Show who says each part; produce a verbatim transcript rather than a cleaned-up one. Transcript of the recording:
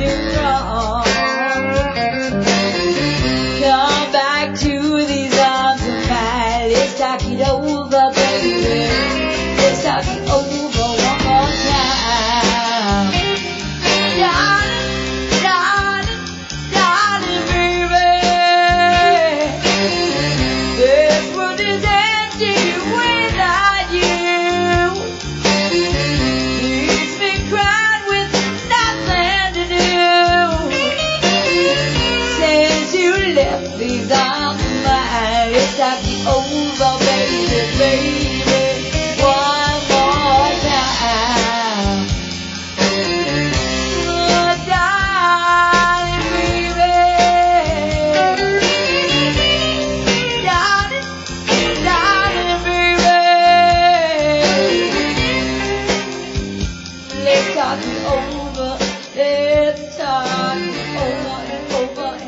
Speaker 1: something wrong. Come back to these arms of mine. Let's talk it over, baby. Let's talk it over one more time. Darling, darling, darling, baby. This world is empty without you. Leaves me crying with nothing to do. Since you left these arms of mine, it's talk it over, baby, baby, one more time. Oh, darling, baby. Darling, darling, baby. Let's talk it over. Let's talk it over and over